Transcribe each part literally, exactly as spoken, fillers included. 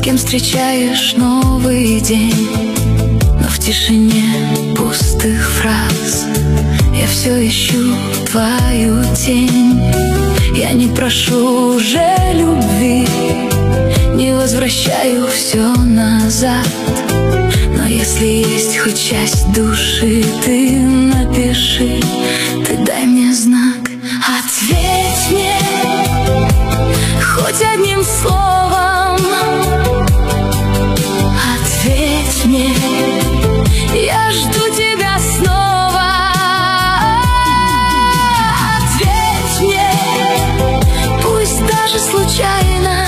кем встречаешь новый день, но в тишине пустых фраз я все ищу твою тень. Я не прошу уже любви, не возвращаю все назад, но если есть хоть часть души, ты напиши, ты дай мне знак. Ответь мне хоть одним словом, ответь мне, я жду тебя снова. Ответь мне, пусть даже случайно.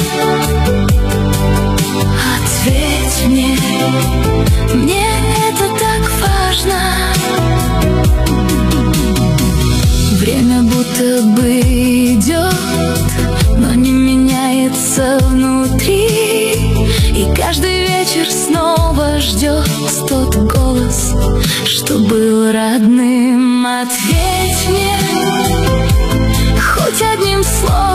Ответь мне, мне это так важно. Время будто бы идет, но не меняется внутри, и каждый вечер снова ждет тот голос, что был родным. Ответь мне хоть одним словом,